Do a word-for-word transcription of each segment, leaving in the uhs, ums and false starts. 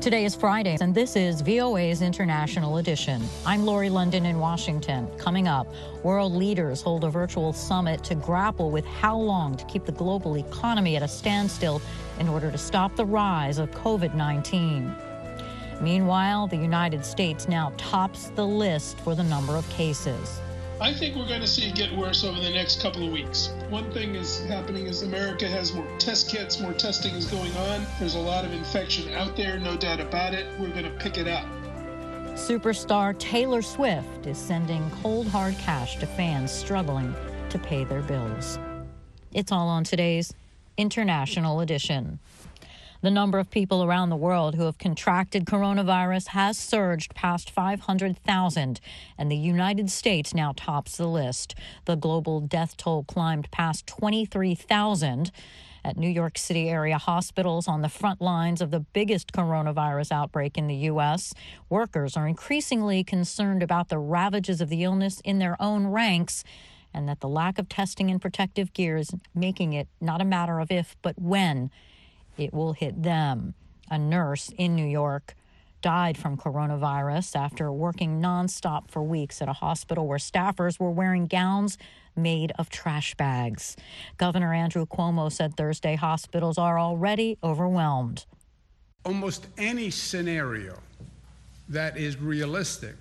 Today is Friday, and this is V O A's International Edition. I'm Lori London in Washington. Coming up, world leaders hold a virtual summit to grapple with how long to keep the global economy at a standstill in order to stop the rise of COVID nineteen. Meanwhile, the United States now tops the list for the number of cases. I think we're going to see it get worse over the next couple of weeks. One thing is happening is America has more test kits, more testing is going on. There's a lot of infection out there, no doubt about it. We're going to pick it up. Superstar Taylor Swift is sending cold hard cash to fans struggling to pay their bills. It's all on today's International Edition. The number of people around the world who have contracted coronavirus has surged past five hundred thousand, and the United States now tops the list. The global death toll climbed past twenty-three thousand. At New York City area hospitals on the front lines of the biggest coronavirus outbreak in the U S, workers are increasingly concerned about the ravages of the illness in their own ranks, and that the lack of testing and protective gear is making it not a matter of if, but when it will hit them. A nurse in New York died from coronavirus after working nonstop for weeks at a hospital where staffers were wearing gowns made of trash bags. Governor Andrew Cuomo said Thursday hospitals are already overwhelmed. Almost any scenario that is realistic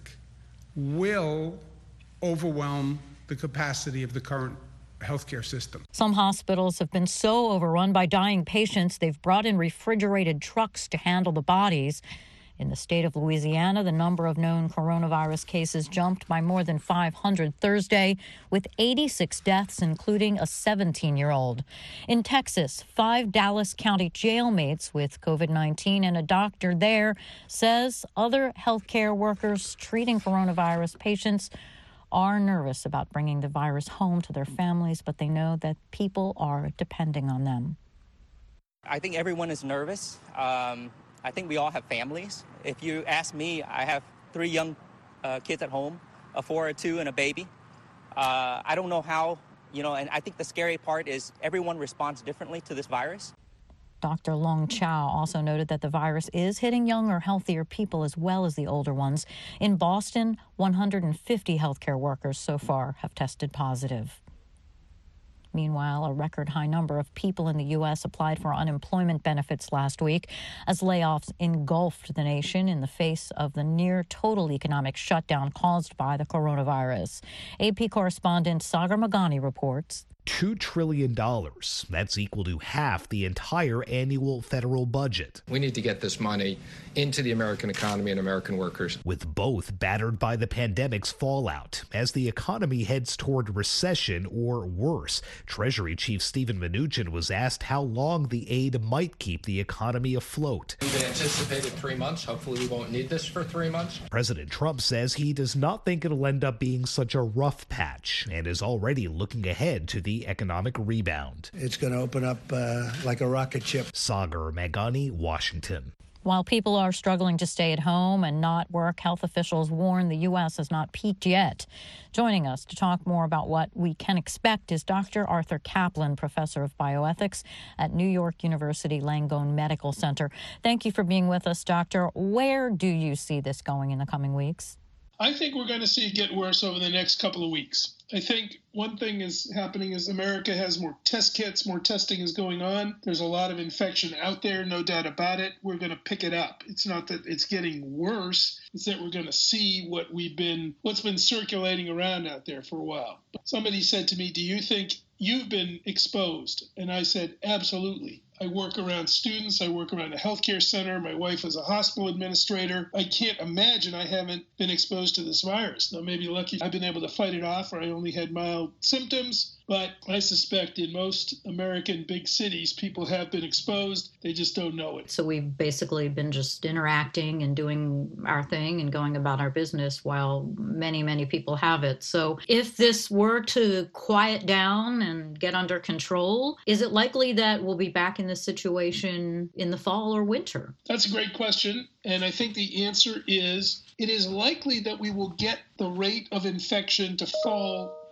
will overwhelm the capacity of the current healthcare system. Some hospitals have been so overrun by dying patients, they've brought in refrigerated trucks to handle the bodies. In the state of Louisiana, the number of known coronavirus cases jumped by more than five hundred Thursday, with eighty-six deaths, including a seventeen-year-old. In Texas, five Dallas County jailmates with COVID nineteen and a doctor there says other healthcare workers treating coronavirus patients are nervous about bringing the virus home to their families, but they know that people are depending on them. I think everyone is nervous. Um, I think we all have families. If you ask me, I have three young uh, kids at home, a four, a two, and a baby. Uh, I don't know how, you know, and I think the scary part is everyone responds differently to this virus. Doctor Long Chow also noted that the virus is hitting younger, healthier people as well as the older ones. In Boston, one hundred fifty healthcare workers so far have tested positive. Meanwhile, a record high number of people in the U S applied for unemployment benefits last week as layoffs engulfed the nation in the face of the near total economic shutdown caused by the coronavirus. A P correspondent Sagar Magani reports. two trillion dollars. That's equal to half the entire annual federal budget. We need to get this money into the American economy and American workers. With both battered by the pandemic's fallout, as the economy heads toward recession or worse, Treasury Chief Steven Mnuchin was asked how long the aid might keep the economy afloat. We've anticipated three months. Hopefully we won't need this for three months. President Trump says he does not think it'll end up being such a rough patch and is already looking ahead to the economic rebound. It's going to open up uh, like a rocket ship. Sagar Magani, Washington. While people are struggling to stay at home and not work, health officials warn the U S has not peaked yet. Joining us to talk more about what we can expect is Doctor Arthur Kaplan, professor of bioethics at New York University Langone Medical Center. Thank you for being with us, Doctor. Where do you see this going in the coming weeks? I think we're going to see it get worse over the next couple of weeks. I think one thing is happening is America has more test kits, more testing is going on. There's a lot of infection out there, no doubt about it. We're going to pick it up. It's not that it's getting worse. It's that we're going to see what we've been, what's been circulating around out there for a while. Somebody said to me, do you think you've been exposed? And I said, absolutely. I work around students. I work around a healthcare center. My wife is a hospital administrator. I can't imagine I haven't been exposed to this virus. Now, maybe lucky I've been able to fight it off, or I only had mild symptoms. But I suspect in most American big cities, people have been exposed. They just don't know it. So we've basically been just interacting and doing our thing and going about our business while many, many people have it. So if this were to quiet down and get under control, is it likely that we'll be back in this situation in the fall or winter? That's a great question. And I think the answer is it is likely that we will get the rate of infection to fall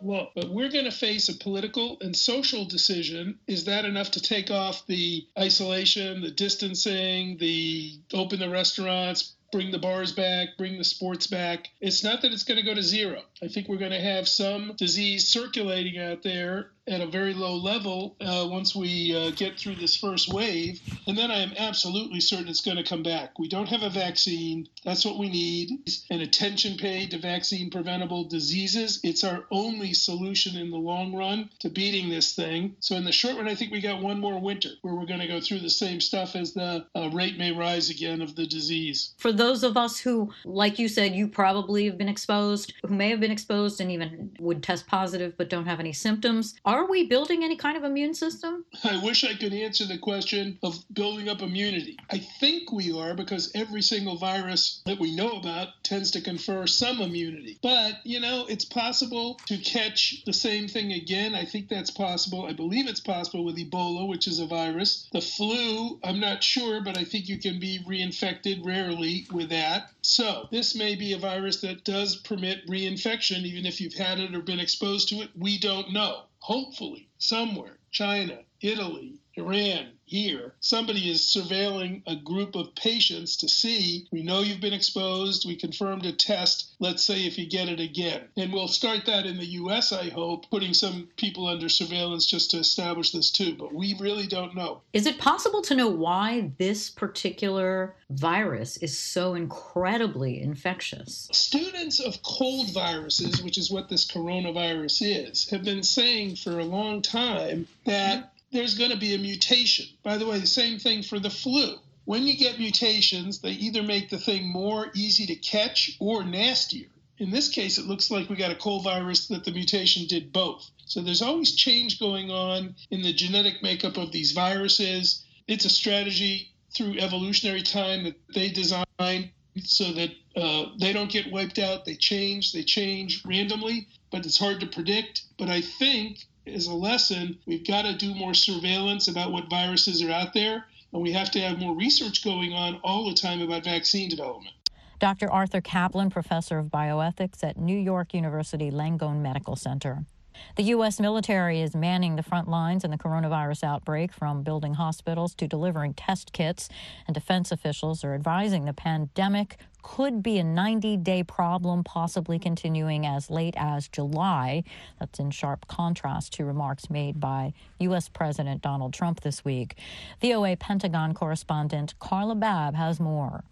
law. But we're going to face a political and social decision. Is that enough to take off the isolation, the distancing, the open the restaurants, bring the bars back, bring the sports back? It's not that it's going to go to zero. I think we're going to have some disease circulating out there at a very low level uh, once we uh, get through this first wave. And then I am absolutely certain it's going to come back. We don't have a vaccine. That's what we need. And attention paid to vaccine preventable diseases. It's our only solution in the long run to beating this thing. So in the short run, I think we got one more winter where we're going to go through the same stuff as the uh, rate may rise again of the disease. For those of us who, like you said, you probably have been exposed, who may have been exposed and even would test positive but don't have any symptoms, are we building any kind of immune system? I wish I could answer the question of building up immunity. I think we are, because every single virus that we know about tends to confer some immunity. But, you know, it's possible to catch the same thing again. I think that's possible. I believe it's possible with Ebola, which is a virus. The flu, I'm not sure, but I think you can be reinfected rarely with that. So this may be a virus that does permit reinfection, even if you've had it or been exposed to it. We don't know. Hopefully, somewhere, China, Italy, Iran, here, somebody is surveilling a group of patients to see, we know you've been exposed, we confirmed a test, let's say if you get it again. And we'll start that in the U S, I hope, putting some people under surveillance just to establish this too, but we really don't know. Is it possible to know why this particular virus is so incredibly infectious? Students of cold viruses, which is what this coronavirus is, have been saying for a long time that there's going to be a mutation. By the way, the same thing for the flu. When you get mutations, they either make the thing more easy to catch or nastier. In this case, it looks like we got a cold virus that the mutation did both. So there's always change going on in the genetic makeup of these viruses. It's a strategy through evolutionary time that they designed so that uh, they don't get wiped out. They change, they change randomly, but it's hard to predict. But I think as a lesson, we've got to do more surveillance about what viruses are out there, and we have to have more research going on all the time about vaccine development. Doctor Arthur Kaplan, professor of bioethics at New York University Langone Medical Center. The U S military is manning the front lines in the coronavirus outbreak, from building hospitals to delivering test kits, and defense officials are advising the pandemic could be a ninety-day problem, possibly continuing as late as July. That's in sharp contrast to remarks made by U S President Donald Trump this week. V O A Pentagon correspondent Carla Babb has more.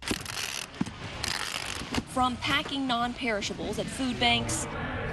From packing non-perishables at food banks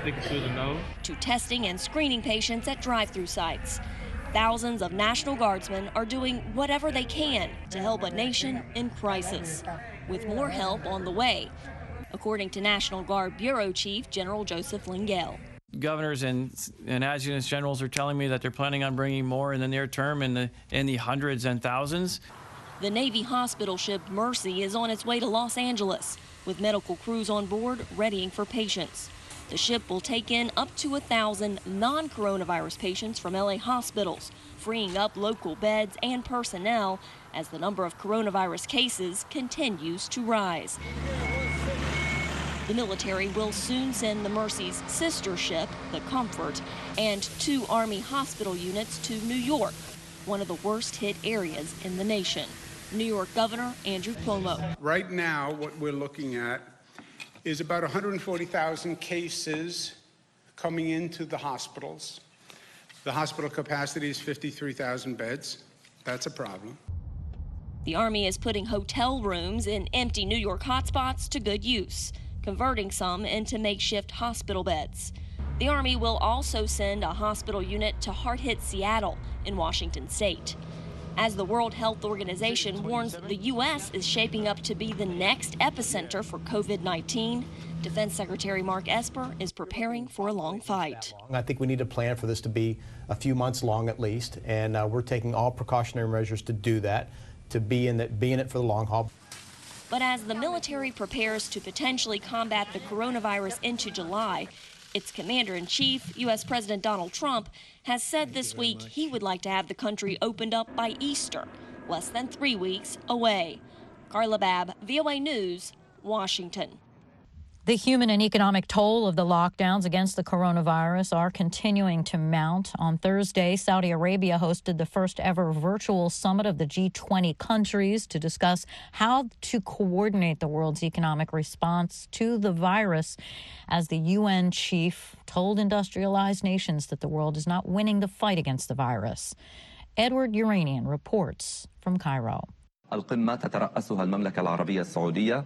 to testing and screening patients at drive-through sites, thousands of National Guardsmen are doing whatever they can to help a nation in crisis, with more help on the way, according to National Guard Bureau Chief General Joseph Lengyel. Governors and, and adjutants generals are telling me that they're planning on bringing more in the near term, in the, in the hundreds and thousands. The Navy hospital ship Mercy is on its way to Los Angeles, with medical crews on board readying for patients. The ship will take in up to a thousand non-coronavirus patients from L A hospitals, freeing up local beds and personnel as the number of coronavirus cases continues to rise. The military will soon send the Mercy's sister ship, the Comfort, and two Army hospital units to New York, one of the worst hit areas in the nation. New York Governor Andrew Cuomo. Right now, what we're looking at is about one hundred forty thousand cases coming into the hospitals. The hospital capacity is fifty-three thousand beds. That's a problem. The Army is putting hotel rooms in empty New York hotspots to good use, converting some into makeshift hospital beds. The Army will also send a hospital unit to hard-hit Seattle in Washington state. As the World Health Organization warns the U S is shaping up to be the next epicenter for COVID nineteen, Defense Secretary Mark Esper is preparing for a long fight. I think we need a plan for this to be a few months long at least, and uh, we're taking all precautionary measures to do that, to be in, the, be in it for the long haul. But as the military prepares to potentially combat the coronavirus into July, its commander-in-chief, U S President Donald Trump, has said this week he would like to have the country opened up by Easter, less than three weeks away. Carla Babb, V O A News, Washington. The human and economic toll of the lockdowns against the coronavirus are continuing to mount. On Thursday, Saudi Arabia hosted the first ever virtual summit of the G twenty countries to discuss how to coordinate the world's economic response to the virus, as the U N chief told industrialized nations that the world is not winning the fight against the virus. Edward Uranian reports from Cairo. القمة تترأسها المملكة العربية السعودية.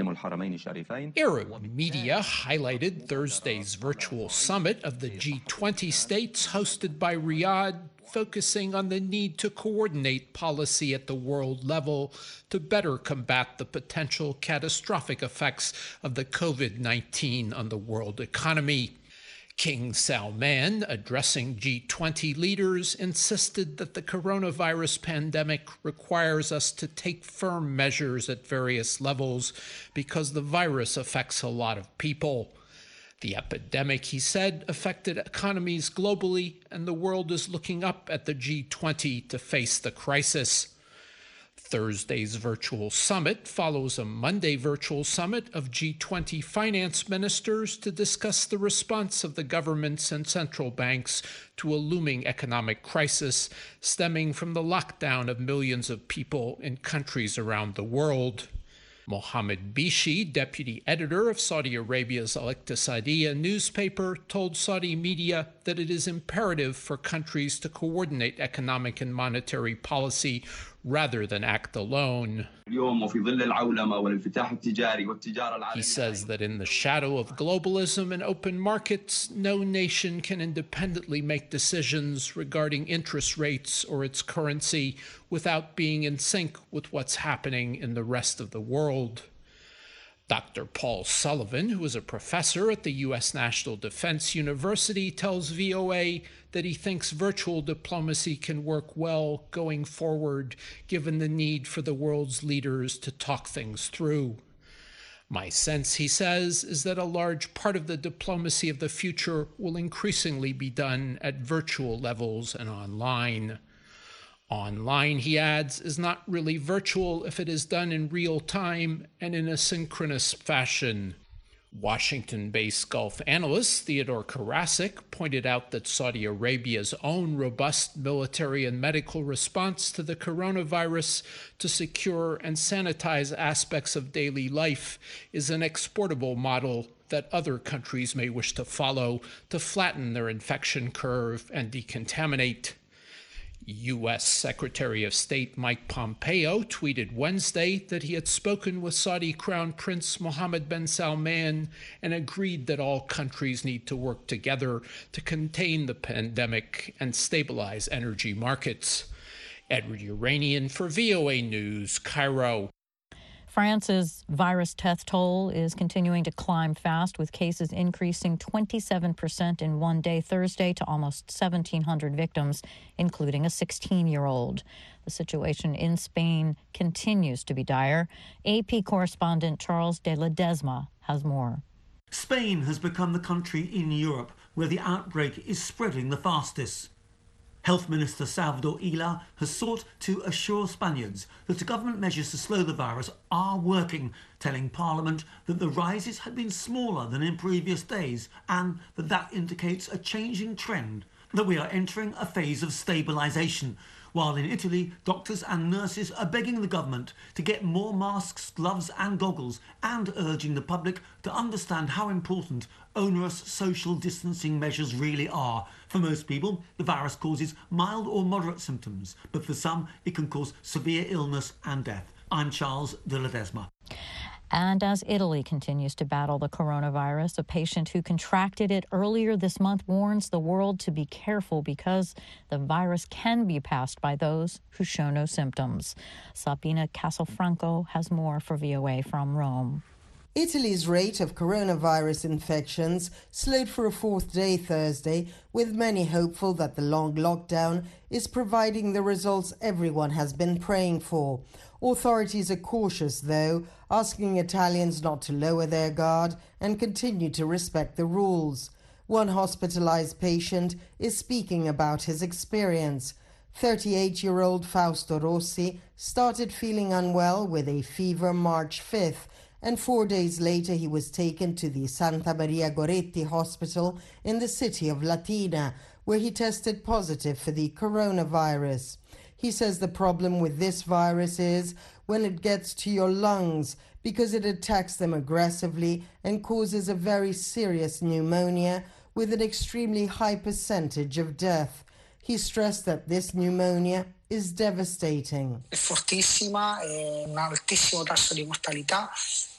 Arab media highlighted Thursday's virtual summit of the G twenty states hosted by Riyadh, focusing on the need to coordinate policy at the world level to better combat the potential catastrophic effects of the COVID nineteen on the world economy. King Salman, addressing G twenty leaders, insisted that the coronavirus pandemic requires us to take firm measures at various levels because the virus affects a lot of people. The epidemic, he said, affected economies globally, and the world is looking up at the G twenty to face the crisis. Thursday's virtual summit follows a Monday virtual summit of G twenty finance ministers to discuss the response of the governments and central banks to a looming economic crisis stemming from the lockdown of millions of people in countries around the world. Mohammed Bishi, deputy editor of Saudi Arabia's Al-Iqtisadiyya newspaper, told Saudi media that it is imperative for countries to coordinate economic and monetary policy rather than act alone. He says that in the shadow of globalism and open markets, no nation can independently make decisions regarding interest rates or its currency without being in sync with what's happening in the rest of the world. Doctor Paul Sullivan, who is a professor at the U S National Defense University, tells V O A that he thinks virtual diplomacy can work well going forward, given the need for the world's leaders to talk things through. My sense, he says, is that a large part of the diplomacy of the future will increasingly be done at virtual levels and online. Online, he adds, is not really virtual if it is done in real time and in a synchronous fashion. Washington-based Gulf analyst Theodore Karasik pointed out that Saudi Arabia's own robust military and medical response to the coronavirus to secure and sanitize aspects of daily life is an exportable model that other countries may wish to follow to flatten their infection curve and decontaminate. U S Secretary of State Mike Pompeo tweeted Wednesday that he had spoken with Saudi Crown Prince Mohammed bin Salman and agreed that all countries need to work together to contain the pandemic and stabilize energy markets. Edward Uranian for V O A News, Cairo. France's virus death toll is continuing to climb fast, with cases increasing twenty-seven percent in one day Thursday to almost seventeen hundred victims, including a sixteen-year-old. The situation in Spain continues to be dire. A P correspondent Charles de Ledesma has more. Spain has become the country in Europe where the outbreak is spreading the fastest. Health Minister Salvador Illa has sought to assure Spaniards that the government measures to slow the virus are working, telling Parliament that the rises had been smaller than in previous days and that that indicates a changing trend, that we are entering a phase of stabilisation. While in Italy, doctors and nurses are begging the government to get more masks, gloves and goggles, and urging the public to understand how important onerous social distancing measures really are. For most people, the virus causes mild or moderate symptoms, but for some, it can cause severe illness and death. I'm Charles de Ledesma. And as Italy continues to battle the coronavirus, a patient who contracted it earlier this month warns the world to be careful because the virus can be passed by those who show no symptoms. Sabina Castelfranco has more for V O A from Rome. Italy's rate of coronavirus infections slowed for a fourth day Thursday, with many hopeful that the long lockdown is providing the results everyone has been praying for. Authorities are cautious, though, asking Italians not to lower their guard and continue to respect the rules. One hospitalized patient is speaking about his experience. thirty-eight-year-old Fausto Rossi started feeling unwell with a fever March fifth and four days later he was taken to the Santa Maria Goretti Hospital in the city of Latina, where he tested positive for the coronavirus. He says the problem with this virus is when it gets to your lungs, because it attacks them aggressively and causes a very serious pneumonia with an extremely high percentage of death. He stressed that this pneumonia is devastating. È fortissima, è un altissimo tasso di mortalità.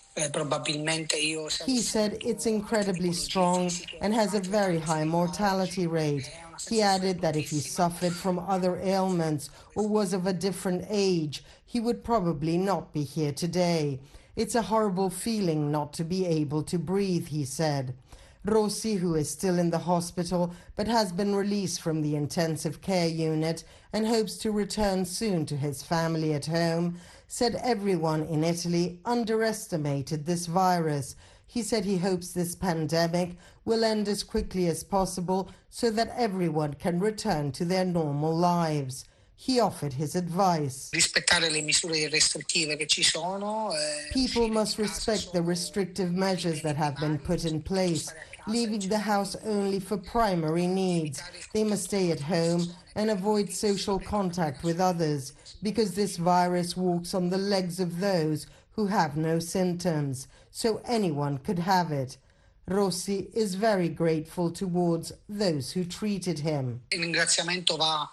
He said it's incredibly strong and has a very high mortality rate. He added that if he suffered from other ailments or was of a different age, he would probably not be here today. It's a horrible feeling not to be able to breathe, he said. Rossi, who is still in the hospital but has been released from the intensive care unit and hopes to return soon to his family at home, said everyone in Italy underestimated this virus. He said he hopes this pandemic will end as quickly as possible so that everyone can return to their normal lives. He offered his advice. Rispettare le misure restrittive che ci sono. People must respect the restrictive measures that have been put in place, leaving the house only for primary needs. They must stay at home and avoid social contact with others, because this virus walks on the legs of those who have no symptoms, so anyone could have it. Rossi is very grateful towards those who treated him. Il ringraziamento va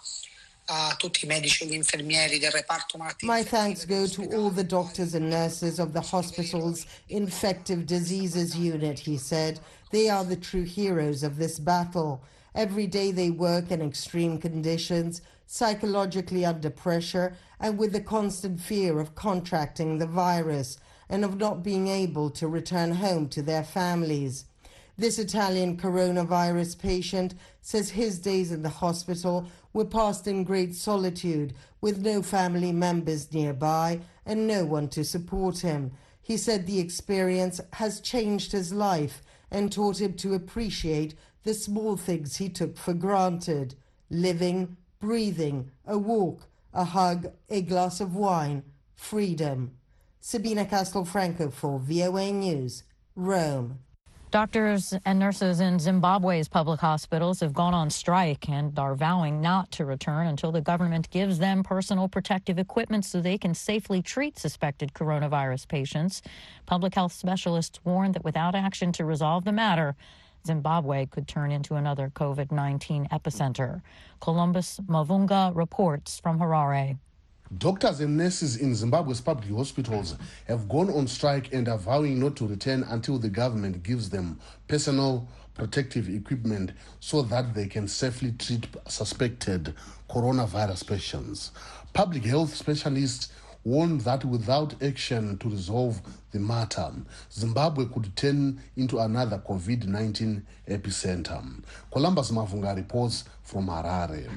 a tutti i medici e gli infermieri del reparto malattie. My thanks go to all the doctors and nurses of the hospital's infective diseases unit, he said. They are the true heroes of this battle. Every day they work in extreme conditions, psychologically under pressure, and with the constant fear of contracting the virus and of not being able to return home to their families. This Italian coronavirus patient says his days in the hospital were passed in great solitude, with no family members nearby and no one to support him. He said the experience has changed his life and taught him to appreciate the small things he took for granted: living, breathing, a walk, a hug, a glass of wine, freedom. Sabina Castelfranco for V O A News, Rome. Doctors and nurses in Zimbabwe's public hospitals have gone on strike and are vowing not to return until the government gives them personal protective equipment so they can safely treat suspected coronavirus patients. Public health specialists warn that without action to resolve the matter, Zimbabwe could turn into another COVID nineteen epicenter. Columbus Mavunga reports from Harare. Doctors and nurses in Zimbabwe's public hospitals have gone on strike and are vowing not to return until the government gives them personal protective equipment so that they can safely treat suspected coronavirus patients. Public health specialists warned that without action to resolve the matter, Zimbabwe could turn into another COVID nineteen epicenter. Columbus Mavunga reports from Harare.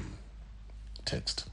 Text.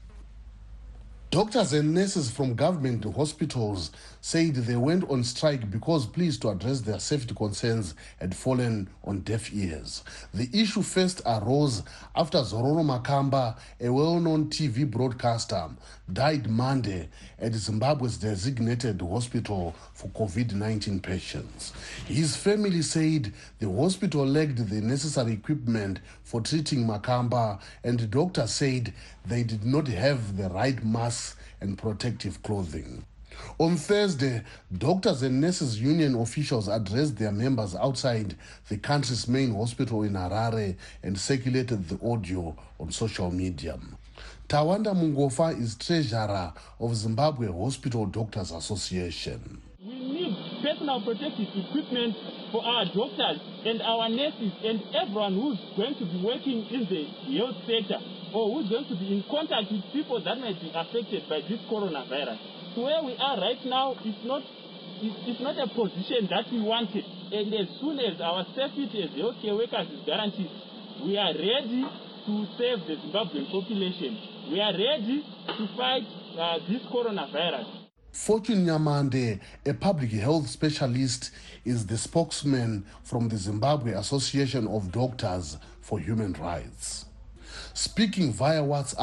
Doctors and nurses from government hospitals said they went on strike because pleas to address their safety concerns had fallen on deaf ears. The issue first arose after Zororo Makamba, a well-known T V broadcaster, died Monday at Zimbabwe's designated hospital for COVID nineteen patients. His family said the hospital lacked the necessary equipment for treating Makamba, and the doctor said they did not have the right masks and protective clothing. On Thursday, doctors and nurses union officials addressed their members outside the country's main hospital in Harare and circulated the audio on social media. Tawanda Mungofa is treasurer of Zimbabwe Hospital Doctors Association. We need personal protective equipment for our doctors and our nurses and everyone who's going to be working in the health sector or who's going to be in contact with people that might be affected by this coronavirus. So where we are right now is not, it's, it's not a position that we wanted. And as soon as our safety as healthcare workers is guaranteed, we are ready to save the Zimbabwean population. We are ready to fight uh, this coronavirus. Fortune Nyamande, a public health specialist, is the spokesman from the Zimbabwe Association of Doctors for Human Rights. Speaking via WhatsApp,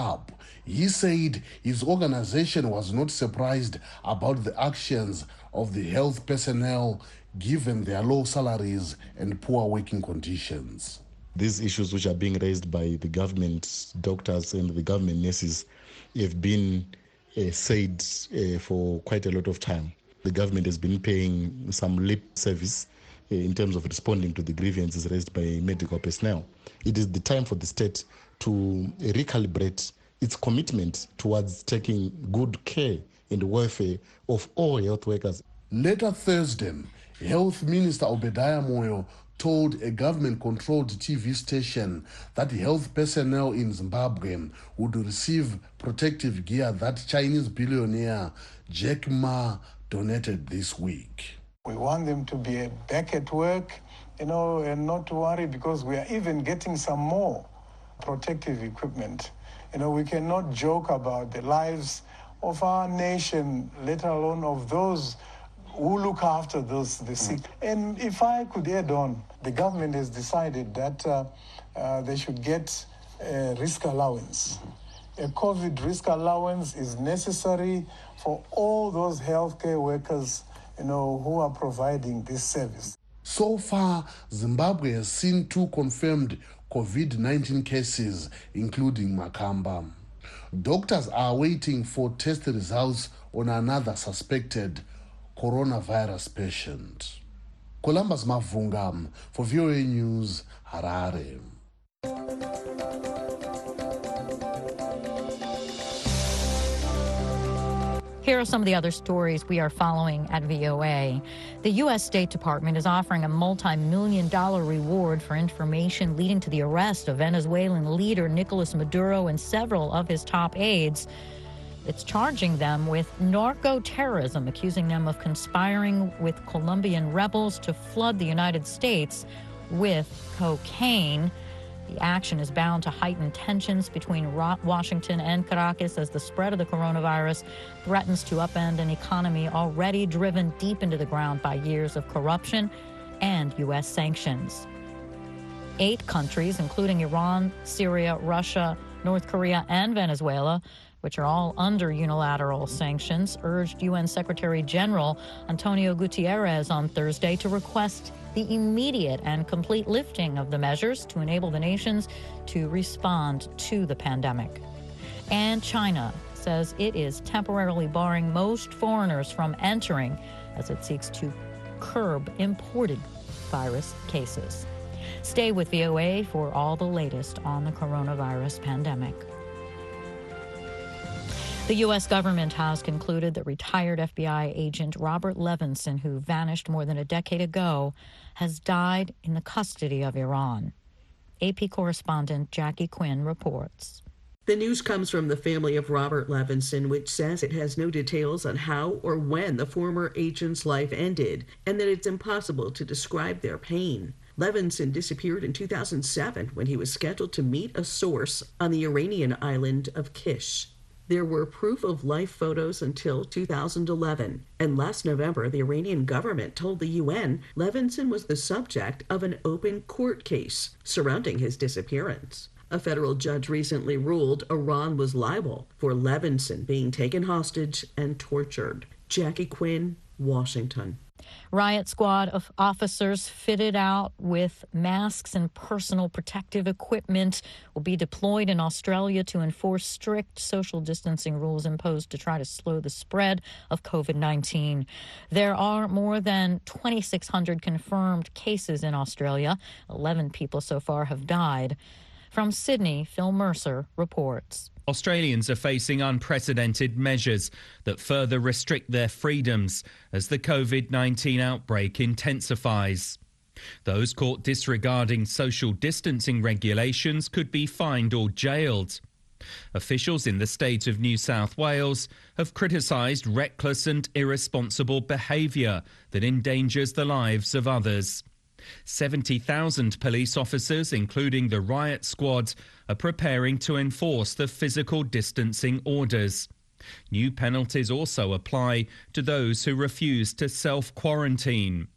He said his organization was not surprised about the actions of the health personnel given their low salaries and poor working conditions. These issues which are being raised by the government doctors and the government nurses have been uh, said uh, for quite a lot of time. The government has been paying some lip service uh, in terms of responding to the grievances raised by medical personnel. It is the time for the state to recalibrate its commitment towards taking good care and welfare of all health workers. Later Thursday, Health Minister Obadiah Moyo told a government-controlled T V station that health personnel in Zimbabwe would receive protective gear that Chinese billionaire Jack Ma donated this week. We want them to be back at work, you know, and not to worry because we are even getting some more protective equipment. You know, we cannot joke about the lives of our nation, let alone of those who look after those the sick. And if I could add on, the government has decided that uh, uh, they should get a risk allowance. A COVID risk allowance is necessary for all those healthcare workers, you know, who are providing this service. So far, Zimbabwe has seen two confirmed COVID nineteen cases, including Makamba. Doctors are waiting for test results on another suspected coronavirus patient. Columbus Mavunga for V O A News, Harare. Here are some of the other stories we are following at V O A. The U S State Department is offering a multi-million dollar reward for information leading to the arrest of Venezuelan leader Nicolas Maduro and several of his top aides. It's charging them with narco-terrorism, accusing them of conspiring with Colombian rebels to flood the United States with cocaine. The action is bound to heighten tensions between Washington and Caracas as the spread of the coronavirus threatens to upend an economy already driven deep into the ground by years of corruption and U S sanctions. Eight countries, including Iran, Syria, Russia, North Korea, and Venezuela, which are all under unilateral sanctions, urged U N Secretary General Antonio Guterres on Thursday to request the immediate and complete lifting of the measures to enable the nations to respond to the pandemic. And China says it is temporarily barring most foreigners from entering as it seeks to curb imported virus cases. Stay with V O A for all the latest on the coronavirus pandemic. The U S government has concluded that retired F B I agent Robert Levinson, who vanished more than a decade ago, has died in the custody of Iran. A P correspondent Jackie Quinn reports. The news comes from the family of Robert Levinson, which says it has no details on how or when the former agent's life ended, and that it's impossible to describe their pain. Levinson disappeared in two thousand seven when he was scheduled to meet a source on the Iranian island of Kish. There were proof of life photos until two thousand eleven, and last November, the Iranian government told the U N Levinson was the subject of an open court case surrounding his disappearance. A federal judge recently ruled Iran was liable for Levinson being taken hostage and tortured. Jackie Quinn, Washington. Riot squad of officers fitted out with masks and personal protective equipment will be deployed in Australia to enforce strict social distancing rules imposed to try to slow the spread of COVID nineteen. There are more than twenty-six hundred confirmed cases in Australia. eleven people so far have died. From Sydney, Phil Mercer reports. Australians are facing unprecedented measures that further restrict their freedoms as the COVID nineteen outbreak intensifies. Those caught disregarding social distancing regulations could be fined or jailed. Officials in the state of New South Wales have criticised reckless and irresponsible behaviour that endangers the lives of others. seventy thousand police officers, including the riot squad, are preparing to enforce the physical distancing orders. New penalties also apply to those who refuse to self-quarantine.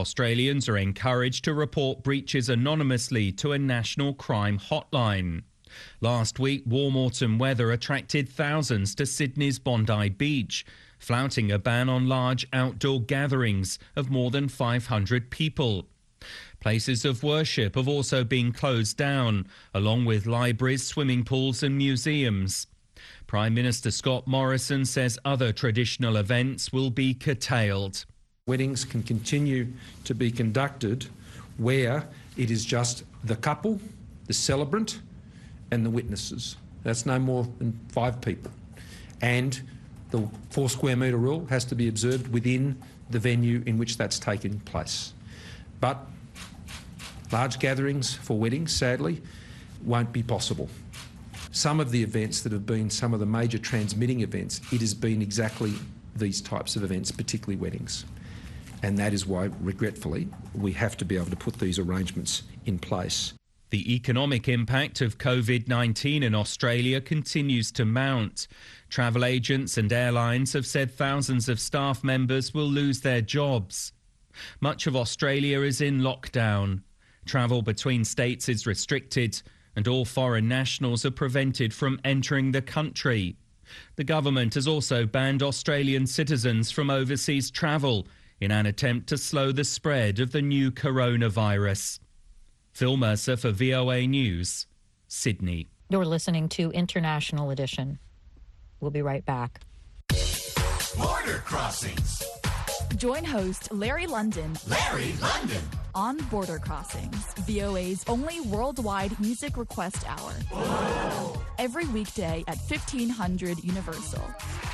Australians are encouraged to report breaches anonymously to a national crime hotline. Last week, warm autumn weather attracted thousands to Sydney's Bondi Beach, flouting a ban on large outdoor gatherings of more than five hundred people. Places of worship have also been closed down, along with libraries, swimming pools and museums. Prime Minister Scott Morrison says other traditional events will be curtailed. Weddings can continue to be conducted where it is just the couple, the celebrant and the witnesses. That's no more than five people. And the four square metre rule has to be observed within the venue in which that's taken place. But large gatherings for weddings, sadly, won't be possible. Some of the events that have been some of the major transmitting events, it has been exactly these types of events, particularly weddings. And that is why, regretfully, we have to be able to put these arrangements in place. The economic impact of COVID nineteen in Australia continues to mount. Travel agents and airlines have said thousands of staff members will lose their jobs. Much of Australia is in lockdown. Travel between states is restricted and all foreign nationals are prevented from entering the country. The government has also banned Australian citizens from overseas travel in an attempt to slow the spread of the new coronavirus. Phil Mercer for V O A News, Sydney. You're listening to International Edition. We'll be right back. Border Crossings. Join host Larry London. Larry London. On Border Crossings, V O A's only worldwide music request hour. Whoa. Every weekday at fifteen hundred Universal.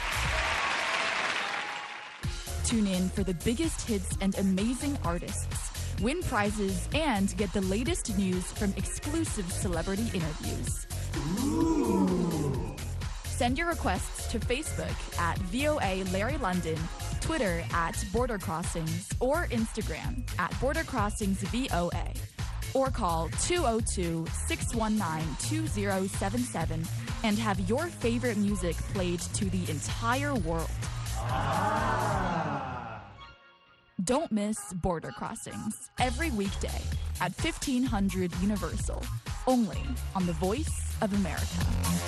Tune in for the biggest hits and amazing artists. Win prizes and get the latest news from exclusive celebrity interviews. Ooh. Send your requests to Facebook at V O A Larry London, Twitter at Border Crossings, or Instagram at Border Crossings V O A. Or call two oh two, six one nine, two oh seven seven and have your favorite music played to the entire world. Ah. Don't miss Border Crossings every weekday at fifteen hundred Universal, only on The Voice of America.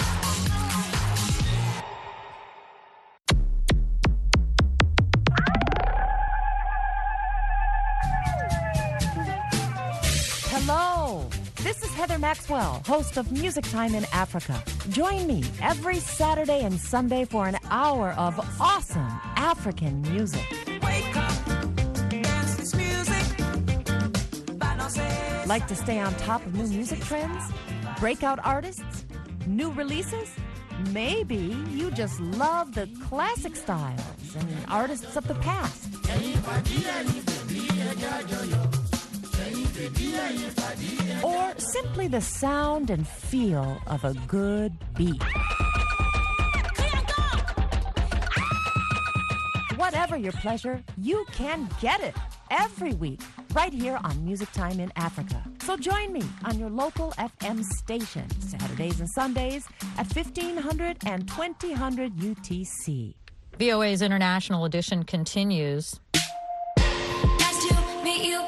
Hello, this is Heather Maxwell, host of Music Time in Africa. Join me every Saturday and Sunday for an hour of awesome African music. Wake up, dance this music. Like to stay on top of new music trends? Breakout artists? New releases? Maybe you just love the classic styles and artists of the past. Or simply the sound and feel of a good beat. Whatever your pleasure, you can get it every week right here on Music Time in Africa. So join me on your local F M station Saturdays and Sundays at fifteen hundred and twenty hundred U T C. V O A's International Edition continues. Nice to meet you.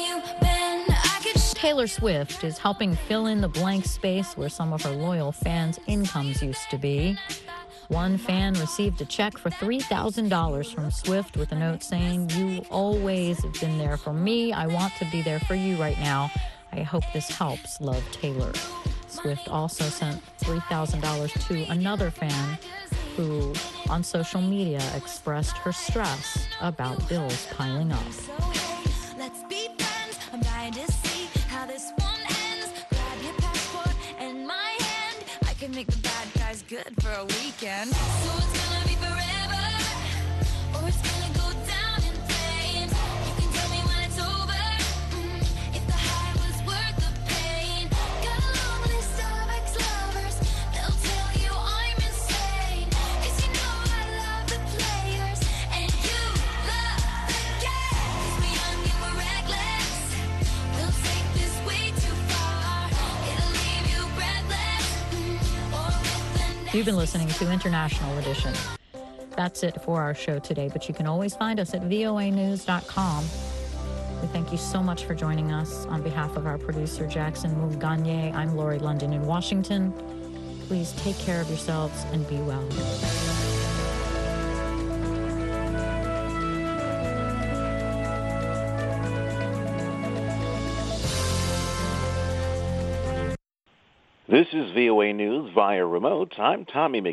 Taylor Swift is helping fill in the blank space where some of her loyal fans' incomes used to be. One fan received a check for three thousand dollars from Swift with a note saying, "You always have been there for me. I want to be there for you right now. I hope this helps. Love, Taylor." Swift also sent three thousand dollars to another fan who, on social media, expressed her stress about bills piling up. Let's be friends. I'm dying to see how this one ends. Grab your passport and my hand. I can make the bad guys good for a weekend. So it's gonna be forever, or it's gonna go down in flames. You can tell me when it's over, mm, if the high was worth the pain. Got a long list of ex-lovers, they'll tell you I'm insane. 'Cause you know I love the players, and you love the game. 'Cause we're young and we're reckless, we'll take this way too far. It'll leave you breathless, mm, or with the You've been listening to International Edition. That's it for our show today, but you can always find us at V O A news dot com. We thank you so much for joining us. On behalf of our producer, Jackson Move-Gagne, I'm Lori London in Washington. Please take care of yourselves and be well. This is V O A News via remote. I'm Tommy McNeil.